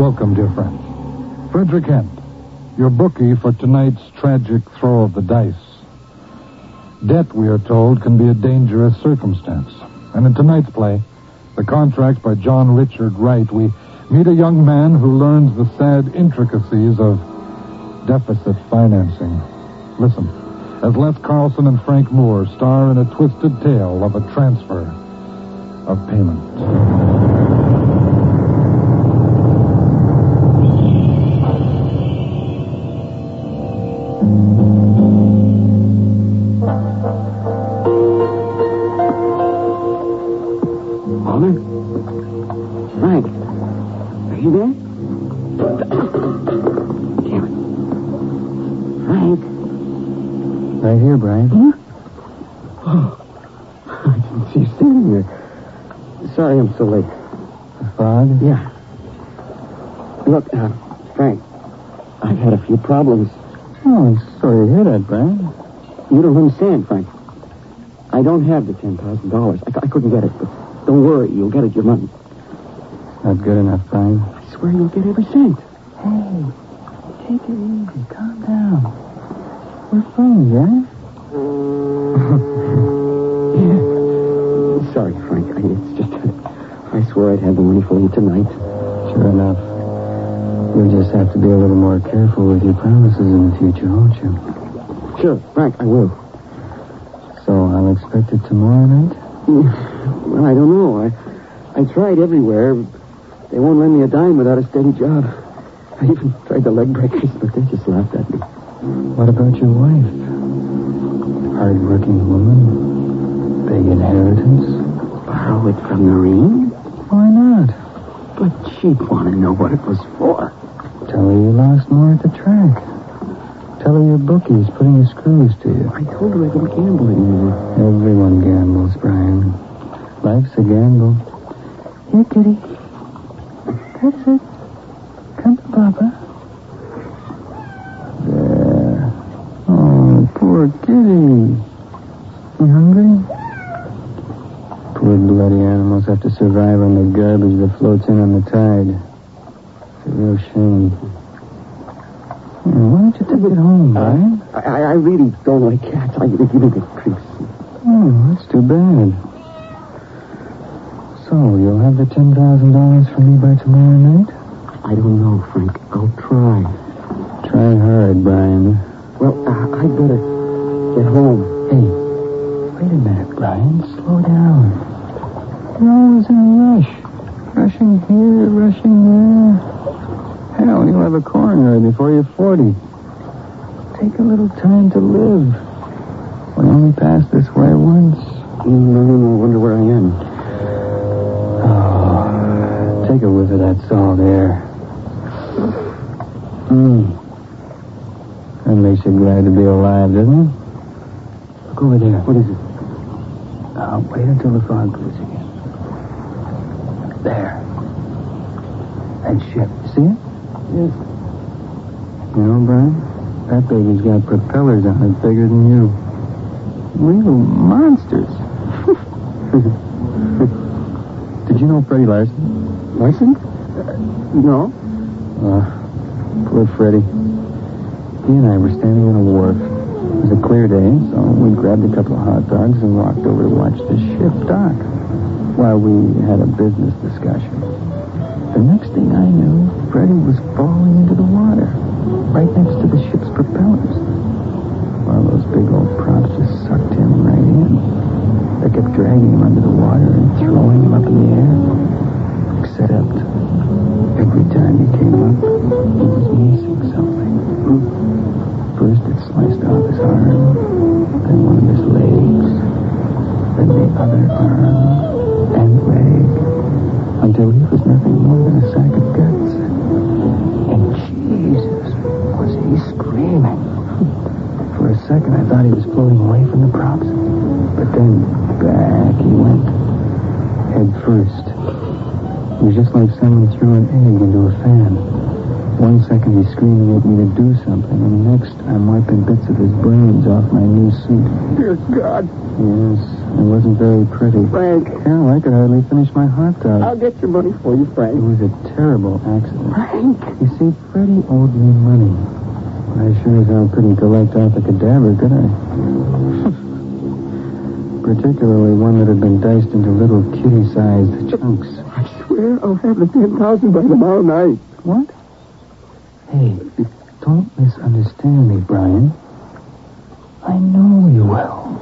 Welcome, dear friends. Frederick Hent, your bookie for tonight's tragic throw of the dice. Debt, we are told, can be a dangerous circumstance. And in tonight's play, The Contract by John Richard Wright, we meet a young man who learns the sad intricacies of deficit financing. Listen, as Les Carlson and Frank Moore star in a twisted tale of a transfer of payment. Frank, are you there? Damn it. Frank. Right here, Brian. Huh? Oh, I didn't see you standing there. Sorry I'm so late. The fog? Yeah. Look, Frank, I've had a few problems. Oh, I'm sorry to hear that, Brian. You don't understand, Frank. I don't have the $10,000. I couldn't get it, but don't worry. You'll get it your money. Not good enough, Brian. I swear you'll get every cent. Hey, take it easy. Calm down. We're friends, right? Yeah. Sorry, Frank. It's just I swore I'd have the money for you tonight. Sure enough. You'll just have to be a little more careful with your promises in the future, won't you? Sure, Frank, I will. So I'll expect it tomorrow night? Well, I don't know. I tried everywhere. They won't lend me a dime without a steady job. I even tried the leg breakers, but they just laughed at me. What about your wife? Hard-working woman? Big inheritance? Borrow it from Noreen? Why not? But she'd want to know what it was for. Tell her you lost more at the track. Tell her your bookie's putting the screws to you. I told her I don't gamble anymore. Everyone gambles, Brian. Life's a gamble. Here, kitty. That's it. Come to Papa. There. Oh, poor kitty. You hungry? Poor bloody animals have to survive on the garbage that floats in on the tide. It's a real shame. Why don't you take it home, Brian? I really don't like cats. They give me the creeps. Oh, that's too bad. So, you'll have the $10,000 from me by tomorrow night? I don't know, Frank. I'll try. Try hard, Brian. Well, I'd better get home. Hey, wait a minute, Brian. Slow down. You're always in a rush. Rushing here, rushing there. Hell, you'll have a coronary before you're 40. Take a little time to live. We only pass this way once. No wonder where I am. Oh, take a whiff of that salt air. That makes you glad to be alive, doesn't it? Look over there. What is it? Wait until the fog clears again. There. That ship. You see it? Yes. You know, Brian, that baby's got propellers on it bigger than you. Real monsters. Did you know Freddie Larson? Larson? No. Poor Freddie. He and I were standing on a wharf. It was a clear day, so we grabbed a couple of hot dogs and walked over to watch the ship dock while we had a business discussion. The next thing I knew, Freddie was falling into the water, right next to the ship's propellers. While those big old props just sucked him right in. They kept dragging him under the water and throwing him up in the air. Except, every time he came up, he was missing something. First it sliced off his arm, then one of his legs, then the other arm and leg, until he was nothing more than a sack of guts. And Jesus, was he screaming. For a second, I thought he was floating away from the props. But then, back he went, head first. It was just like someone threw an egg into a fan. One One second he's screaming at me to do something, and the next I'm wiping bits of his brains off my new suit. Dear God. Yes, it wasn't very pretty. Frank. Hell, I could hardly finish my hot dog. I'll get your money for you, It Frank. was a terrible accident. Frank. You see, Freddie owed me money. I sure as hell couldn't collect off a cadaver, could I? Particularly one that had been diced into little kitty-sized chunks. I swear I'll have the 10,000 by tomorrow night. What? Hey, don't misunderstand me, Brian. I know you will.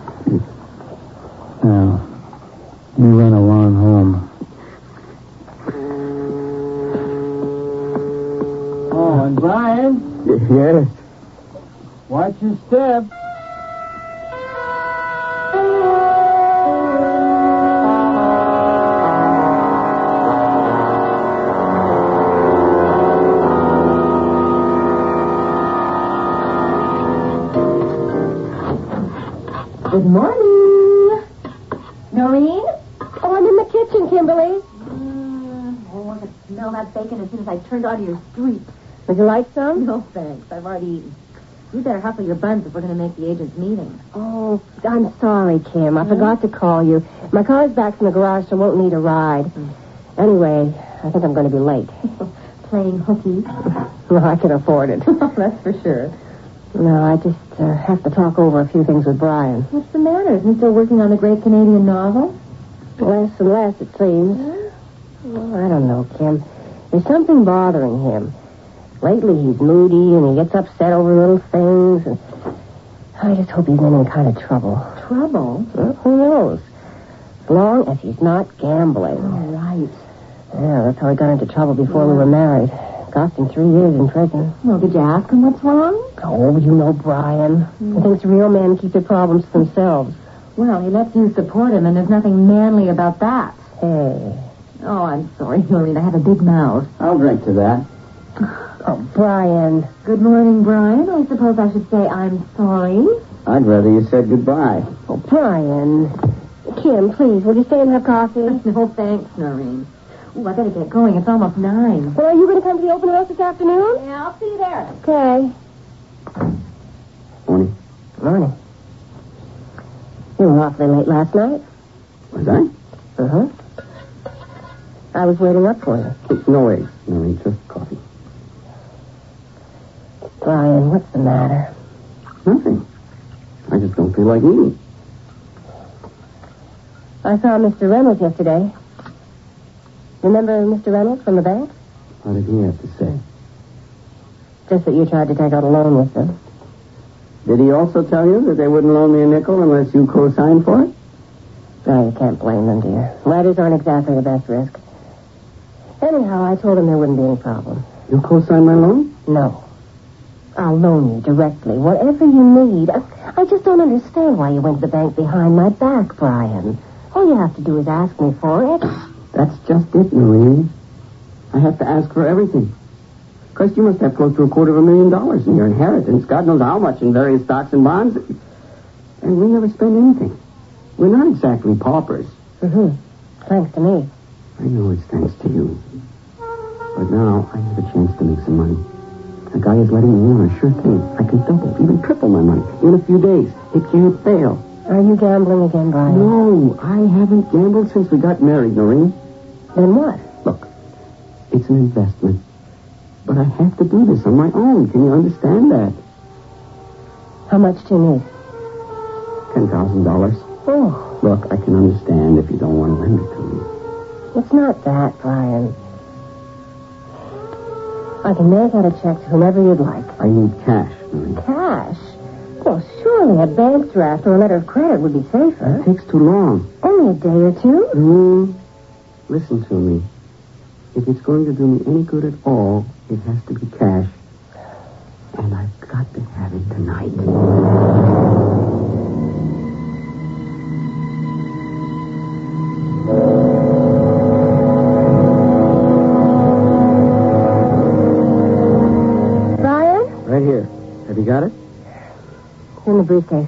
Now, you run along home. Oh, and Brian, Yes. watch your step. Good morning. Noreen? Oh, I'm in the kitchen, Kimberly. Oh, I could smell that bacon as soon as I turned onto your street. Would you like some? No, thanks. I've already eaten. You better hustle your buns if we're going to make the agent's meeting. Oh, I'm sorry, Kim. I forgot to call you. My car's back from the garage, so I won't need a ride. Anyway, I think I'm going to be late. Playing hooky. Well, I can afford it. That's for sure. No, I just have to talk over a few things with Brian. What's the matter? Isn't he still working on the great Canadian novel? Less and less, it seems. Well, I don't know, Kim. There's something bothering him. Lately, he's moody, and he gets upset over little things, and I just hope he's in any kind of trouble. Trouble? Well, who knows? As long as he's not gambling. Oh, right. Yeah, that's how he got into trouble before we were married. Cost him 3 years in prison. Well, did you ask him what's wrong? Oh, you know Brian. He thinks real men keep their problems to themselves. Well, he lets you support him, and there's nothing manly about that. Hey. Oh, I'm sorry, Noreen. I have a big mouth. I'll drink to that. Oh, Brian. Good morning, Brian. I suppose I should say I'm sorry. I'd rather you said goodbye. Oh, Brian. Kim, please, will you stay and have coffee? No, thanks, Noreen. Ooh, I better get going. It's almost 9. Well, are you going to come to the open house this afternoon? Yeah, I'll see you there. Okay. Morning. Morning. You were awfully late last night. Was I? Uh-huh. I was waiting up for you. No eggs. No eggs, just coffee. Brian, what's the matter? Nothing. I just don't feel like eating. I saw Mr. Reynolds yesterday. Remember Mr. Reynolds from the bank? What did he have to say? Just that you tried to take out a loan with them. Did he also tell you that they wouldn't loan me a nickel unless you co-signed for it? No, you can't blame them, dear. Ladders aren't exactly the best risk. Anyhow, I told him there wouldn't be any problem. You co-sign my loan? No. I'll loan you directly, whatever you need. I just don't understand why you went to the bank behind my back, Brian. All you have to do is ask me for it. That's just it, Marie. I have to ask for everything. Because you must have close to $250,000 in your inheritance. God knows how much in various stocks and bonds. And we never spend anything. We're not exactly paupers. Mm-hmm. Thanks to me. I know it's thanks to you. But now I have a chance to make some money. A guy is letting me in on a sure thing. I can double, even triple my money in a few days. It can't fail. Are you gambling again, Brian? No, I haven't gambled since we got married, Noreen. Then what? Look, it's an investment. But I have to do this on my own. Can you understand that? How much do you need? $10,000. Oh, Look, I can understand if you don't want to lend it to me. it's not that, Brian. I can make out a check to whomever you'd like. I need cash, Noreen. Cash? Well, surely a bank draft or a letter of credit would be safer. It takes too long. Only a day or two. Noreen, listen to me. If it's going to do me any good at all, it has to be cash. And I've got to have it tonight. Brian? Right here. Have you got it? It's in the briefcase.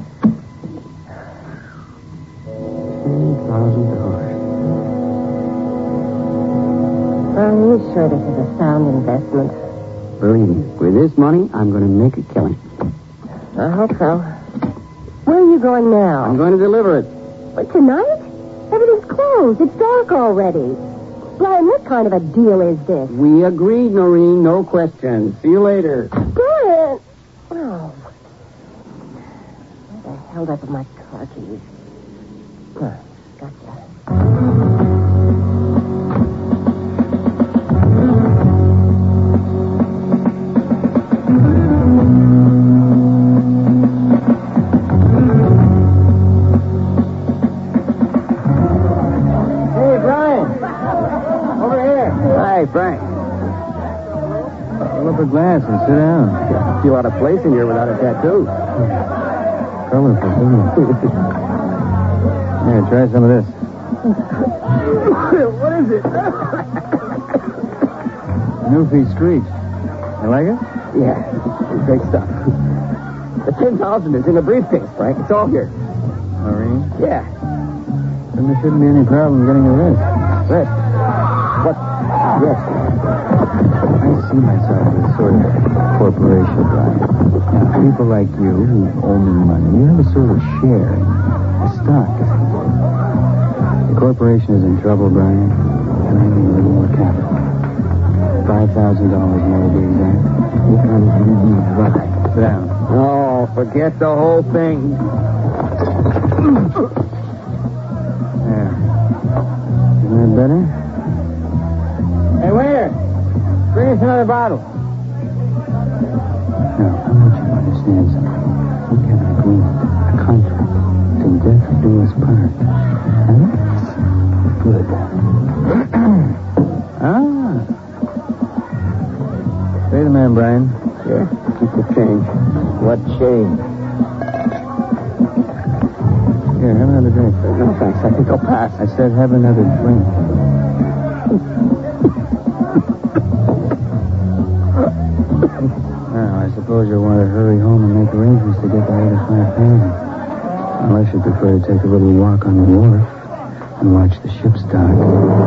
$10,000. Are you sure this is a sound investment? Believe me, with this money, I'm going to make a killing. I hope so. Where are you going now? I'm going to deliver it. What, tonight? Everything's closed. It's dark already. Brian, what kind of a deal is this? We agreed, Noreen. No questions. See you later. Brian! Oh. Where the hell did I put my car keys? Huh, gotcha. Frank. Fill up a glass and sit down. I feel out of place in here without a tattoo. Colorful, isn't it? Here, try some of this. What is it? Newfie Street. You like it? Yeah, great stuff. The 10,000 is in the briefcase, Frank. It's all here. Noreen? Yeah. Then there shouldn't be any problem getting a rest. Rest? What? Yes. I see myself as sort of corporation, Brian. Now, people like you who owe me money, you have a sort of share in a stock, as it were. The corporation is in trouble, Brian, and I need a little more capital. $5,000 more to be exact. Sit down. Oh, forget the whole thing. There. Isn't that better? Hey, where? Bring us another bottle. Now, I want you to understand something. We have an agreement, a contract, till death do us part. And that's good. Pay the man, Brian. Sure. Keep the change. What change? Here, have another drink. No, thanks. I think I'll pass. I said have another drink. Now, I suppose you'll want to hurry home and make arrangements to get the other $5,000. Unless you prefer to take a little walk on the wharf and watch the ships dock.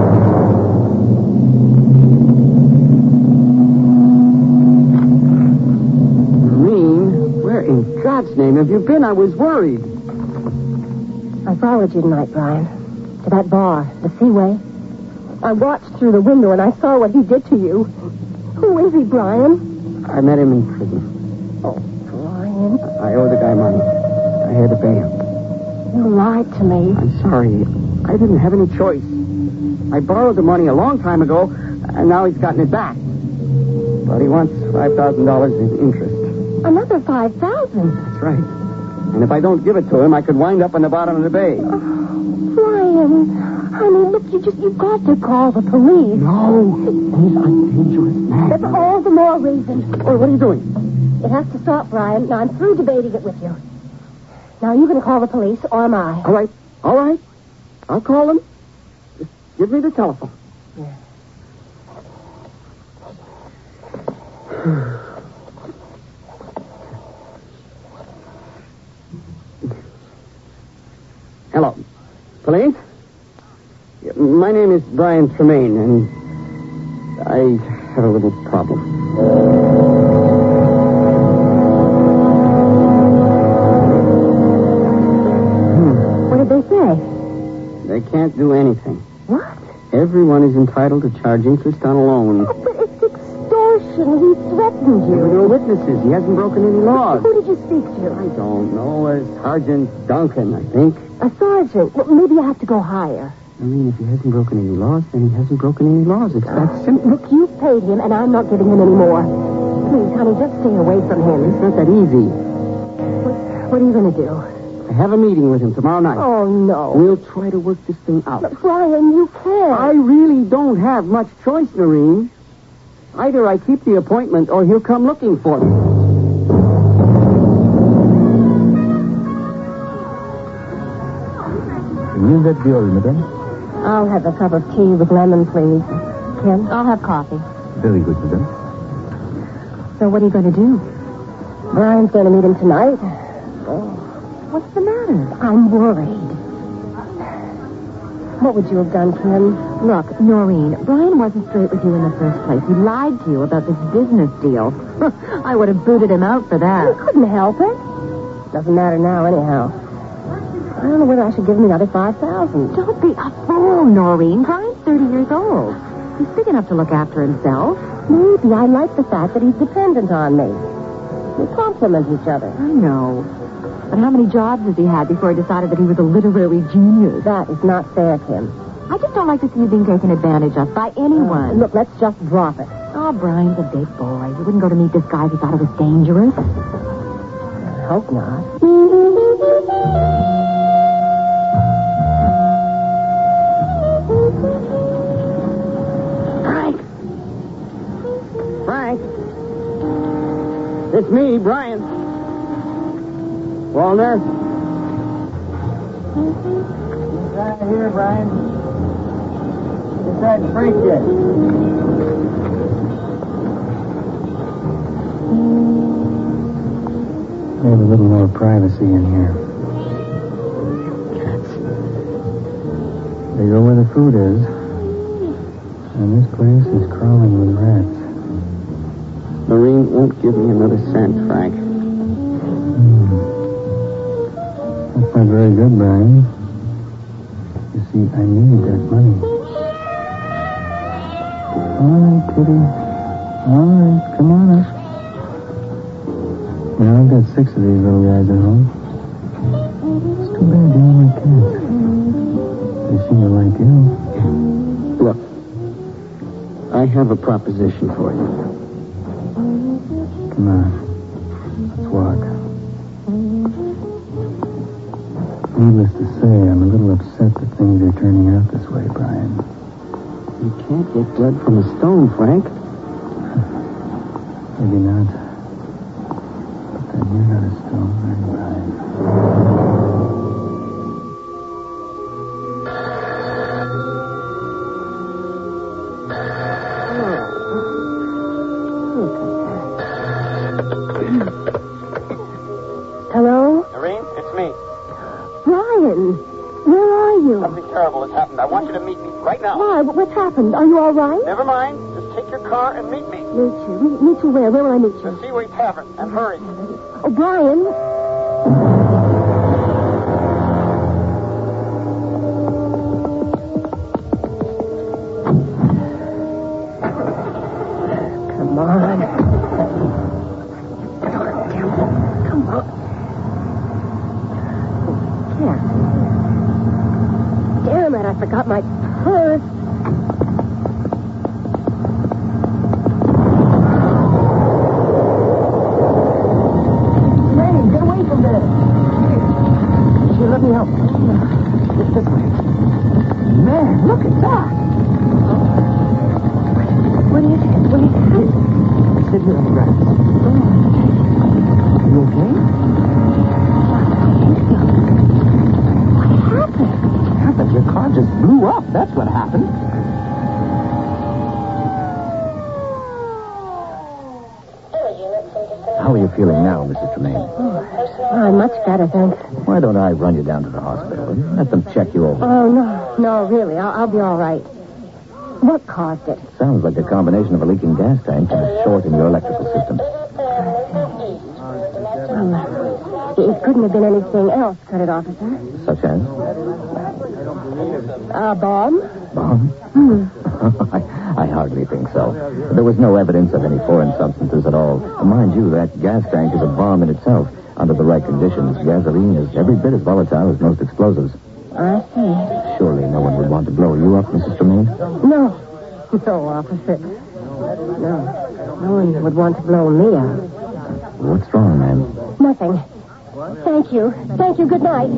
Marine, where in God's name have you been? I was worried. I followed you tonight, Brian. To that bar, the Seaway. I watched through the window and I saw what he did to you. Who is he, Brian? I met him in prison. Oh, Brian. I owe the guy money. I had to pay him. You lied to me. I'm sorry. I didn't have any choice. I borrowed the money a long time ago, and now he's gotten it back. But he wants $5,000 in interest. Another $5,000. That's right. And if I don't give it to him, I could wind up on the bottom of the bay. Oh, Brian. Honey, look, you've got to call the police. No. He's a dangerous man. That's all the more reason. Oh, what are you doing? It has to stop, Brian. Now, I'm through debating it with you. Now, are you going to call the police, or am I? All right. All right. I'll call them. Just give me the telephone. Yeah. Hello. Police? My name is Brian Tremaine, and I have a little problem. What did they say? They can't do anything. What? Everyone is entitled to charge interest on a loan. Oh, but it's extortion. He threatened There you. were no witnesses. He hasn't broken any laws. Who did you speak to? I don't know. Sergeant Duncan, I think. A sergeant. Well, maybe you have to go higher. I mean, if he hasn't broken any laws, then he hasn't broken any laws. It's that simple. Look, you've paid him, and I'm not giving him any more. Please, honey, just stay away from him. It's not that easy. What are you going to do? I have a meeting with him tomorrow night. Oh, no. We'll try to work this thing out. But, Brian, you can't. I really don't have much choice, Noreen. Either I keep the appointment or he'll come looking for me. You get the order, madam? I'll have a cup of tea with lemon, please. Ken, I'll have coffee. Very good, madam. So what are you going to do? Brian's going to meet him tonight. Oh, what's the matter? I'm worried. What would you have done, Kim? Look, Noreen, Brian wasn't straight with you in the first place. He lied to you about this business deal. I would have booted him out for I that. couldn't help it. Doesn't matter now, anyhow. I don't know whether I should give him the other $5,000. Don't be a fool, Noreen. Brian's 30 years old. He's big enough to look after himself. Maybe I like the fact that he's dependent on me. We complement each other. I know. But how many jobs has he had before he decided that he was a literary genius? That is not fair, Kim. I just don't like to see you being taken advantage of by anyone. Look, let's just drop it. Oh, Brian's a big boy. He wouldn't go to meet this guy if he thought it was dangerous. I hope not. Frank. It's me, Brian. Walner. Right here, Brian. Inside Frank yet? We have a little more privacy in here. Cats. They go where the food is. And this place is crawling with rats. Noreen won't give me another cent, Frank. That's not very good, Brian. You see, I need that money. All right, Kitty. All right, come on up. Now, I've got 6 of these little guys at home. It's too bad they only cats. They seem to like you. Look, I have a proposition for you. Come on. Let's walk. Needless to say, I'm a little upset that things are turning out this way, Brian. You can't get blood from a stone, Frank. Maybe not. But then you're not a stone, are you, Brian? Hello? Noreen, it's me. Brian, where are you? Something terrible has happened. I want you to meet me right now. Why? What's happened? Are you all right? Never mind. Just take your car and meet me. Meet you. Meet you where? Where will I meet The you? Seaway Tavern. And hurry. Oh, Brian. Come on. Come on. Yeah. Damn it, I forgot my purse. Man, get away from there. Here, let me help. Just this way. Man, look at that. What is it? What is it? Sit here on the grass. You okay? What happened? Your car just blew up. That's what happened. How are you feeling now, Mrs. Tremaine? I'm much better, thanks. Why don't I run you down to the hospital and let them check you over? Oh, no, really. I'll be all right. What caused it? Sounds like a combination of a leaking gas tank and a short in your electrical system. It couldn't have been anything else, could it, officer? Such as? A bomb? Bomb? I hardly think so. There was no evidence of any foreign substances at all. Mind you, that gas tank is a bomb in itself. Under the right conditions, gasoline is every bit as volatile as most explosives. I see. Surely no one would want to blow you up, Mrs. Tremaine? No, officer. No one would want to blow me up. What's wrong, ma'am? Nothing. Thank you. Good night.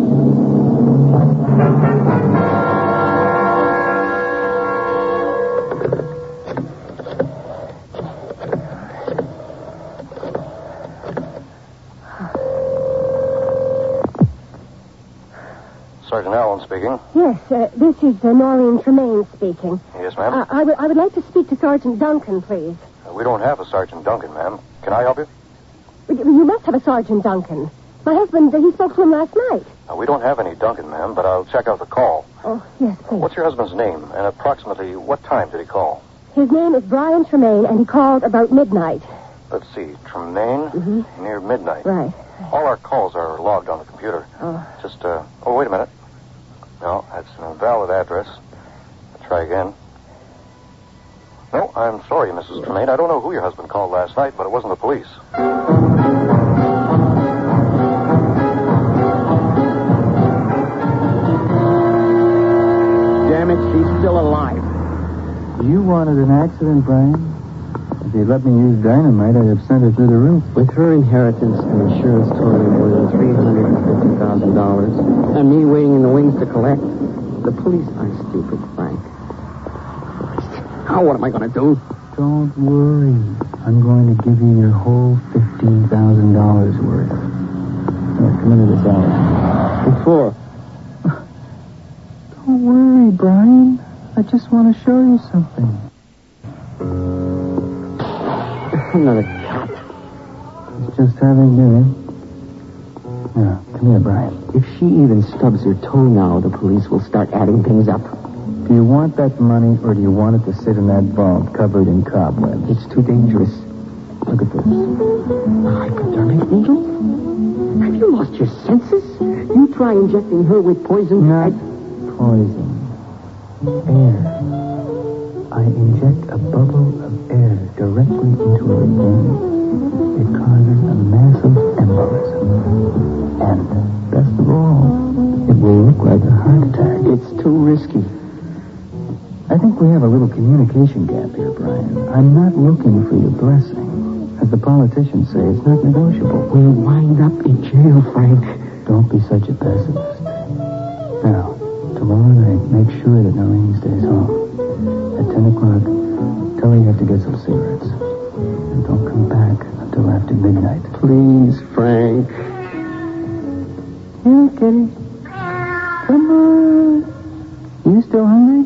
Sergeant Allen speaking. Yes, this is Noreen Tremaine speaking. Yes, ma'am. I would like to speak to Sergeant Duncan, please. We don't have a Sergeant Duncan, ma'am. Can I help you? You must have a Sergeant Duncan. My husband, he spoke to him last night. We don't have any Duncan, ma'am, but I'll check out the call. Oh, yes, please. What's your husband's name, and approximately what time did he call? His name is Brian Tremaine, and he called about midnight. Let's see, Tremaine, near midnight. Right. All our calls are logged on the computer. Oh. Just, wait a minute. No, that's an invalid address. I'll try again. No, I'm sorry, Mrs. Tremaine. I don't know who your husband called last night, but it wasn't the police. Damn it, she's still alive. You wanted an accident, Brian. If you'd let me use dynamite, I'd have sent her through the roof. With her inheritance and insurance totaling more than $350,000, and me waiting in the wings to collect, the police aren't stupid, Frank. Now what am I going to do? Don't worry. I'm going to give you your whole $15,000 worth. Here, come into this house. What for? Don't worry, Brian. I just want to show you something. Another cat. He's just having dinner. Now, come here, Brian. If she even stubs her toe now, the police will start adding things up. Do you want that money, or do you want it to sit in that vault covered in cobwebs? It's too dangerous. Look at this. A hypodermic needle? Have you lost your senses? You try injecting her with poison. Not poison. Air. I inject a bubble of air directly into her vein. It causes a massive embolism. And, best of all, it will look like a heart attack. It's too risky. I think we have a little communication gap here, Brian. I'm not looking for your blessing. As the politicians say, it's not negotiable. We'll wind up in jail, Frank. Don't be such a pessimist. Now, tomorrow night, make sure that Noreen stays home. At 10 o'clock, tell her you have to get some cigarettes. And don't come back until after midnight. Please, Frank. Here, kitty. Come on. You still hungry?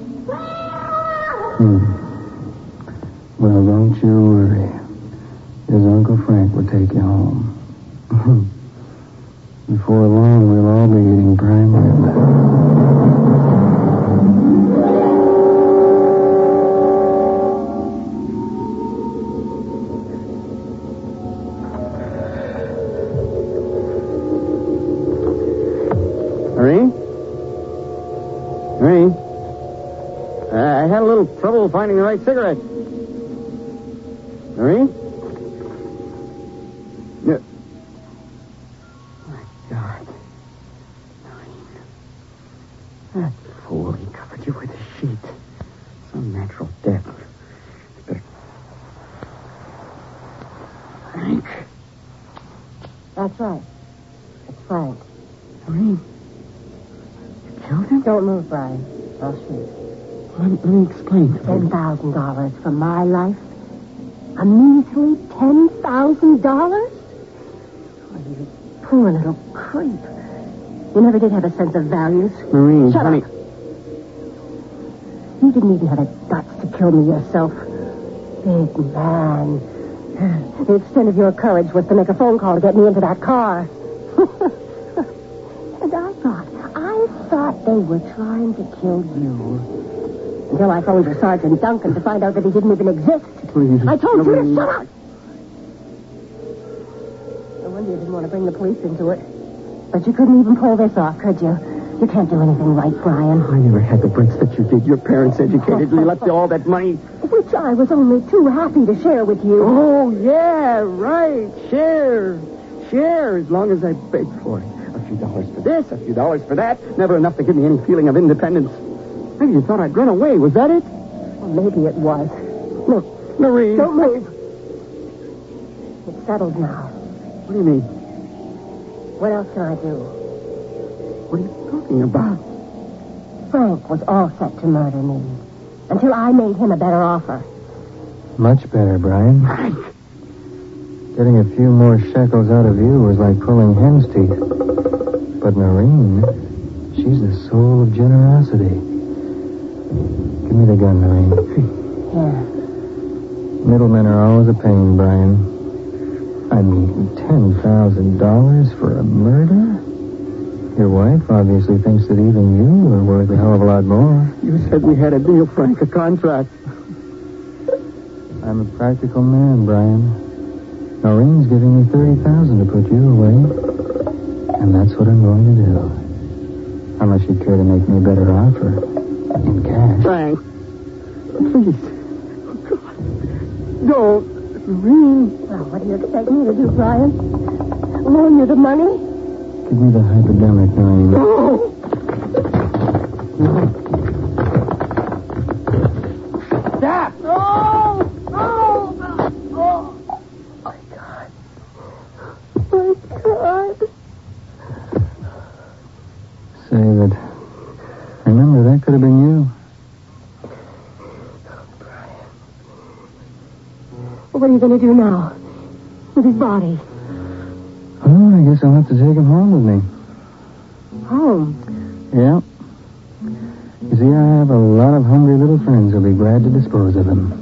Well, don't you worry. His Uncle Frank will take you home. Before long, we'll all be eating prime rib. Marie? I had a little trouble finding the right cigarette. Marie? Yeah. My God. That fool, he covered you with a sheet. Some natural death. Frank? That's right. It's Frank. Marie? Killed him? Don't move, Brian. I'll shoot. Let me explain. $10,000 for my life? A measly $10,000? Oh, you poor little creep. You never did have a sense of values. Marie, Shut honey. up. You didn't even have the guts to kill me yourself. Big man. The extent of your courage was to make a phone call to get me into that car. And I thought they were trying to kill you. Until I phoned your Sergeant Duncan to find out that he didn't even exist. Please. I told you to shut up. No wonder you didn't want to bring the police into it. But you couldn't even pull this off, could you? You can't do anything right, Brian. I never had the breaks that you did. Your parents educated you. You left all that money. Which I was only too happy to share with you. Oh, yeah, right. Share. Share, as long as I begged for it. A few dollars for this, a few dollars for that. Never enough to give me any feeling of independence. Maybe you thought I'd run away. Was that it? Well, maybe it was. Look, Marie. don't move. It's settled now. What do you mean? What else can I do? What are you talking about? Frank was all set to murder me. Until I made him a better offer. Much better, Brian. Frank. Getting a few more shekels out of you was like pulling hen's teeth. But Noreen, she's the soul of generosity. Give me the gun, Noreen. Yeah. Middlemen are always a pain, Brian. I mean, $10,000 for a murder? Your wife obviously thinks that even you are worth a hell of a lot more. You said we had a deal, Frank, a contract. I'm a practical man, Brian. Noreen's giving me $30,000 to put you away. And that's what I'm going to do. Unless you'd care to make me a better offer. In cash. Frank, please. Don't. Noreen. Well, what do you expect me to do, Brian? Loan you the money? Give me the hypodermic, Noreen. No. Stop! No! No! Oh! My God. My God. Say that... Remember, that could have been you. What are you going to do now? With his body? Oh, I guess I'll have to take him home with me. Home? Yeah. You see, I have a lot of hungry little friends who'll be glad to dispose of him.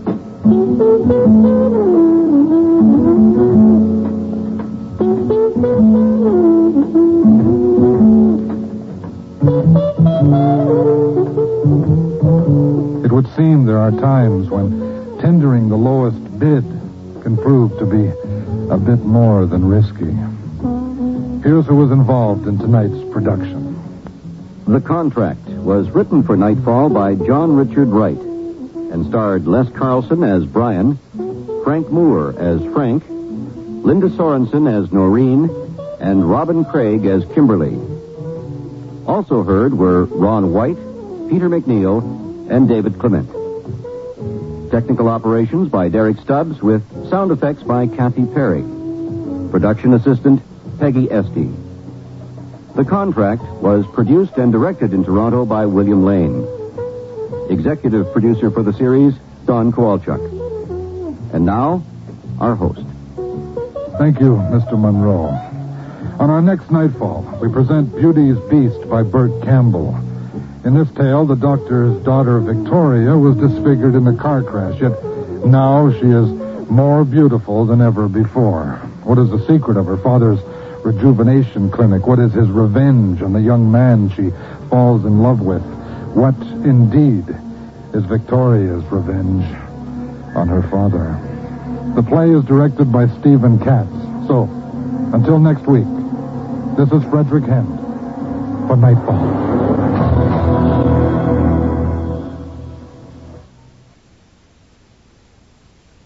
It would seem there are times when tendering the lowest bid can prove to be a bit more than risky. Here's who was involved in tonight's production. The Contract was written for Nightfall by John Richard Wright and starred Les Carlson as Brian, Frank Moore as Frank, Linda Sorensen as Noreen, and Robin Craig as Kimberly. Also heard were Ron White, Peter McNeil, and David Clement. Technical operations by Derek Stubbs with sound effects by Kathy Perry. Production assistant, Peggy Esty. The Contract was produced and directed in Toronto by William Lane. Executive producer for the series, Don Kowalchuk. And now, our host. Thank you, Mr. Monroe. On our next Nightfall, we present Beauty's Beast by Burt Campbell. In this tale, the doctor's daughter, Victoria, was disfigured in a car crash, yet now she is more beautiful than ever before. What is the secret of her father's rejuvenation clinic? What is his revenge on the young man she falls in love with? What, indeed, is Victoria's revenge on her father? The play is directed by Stephen Katz. So, until next week, this is Frederick Hend for Nightfall.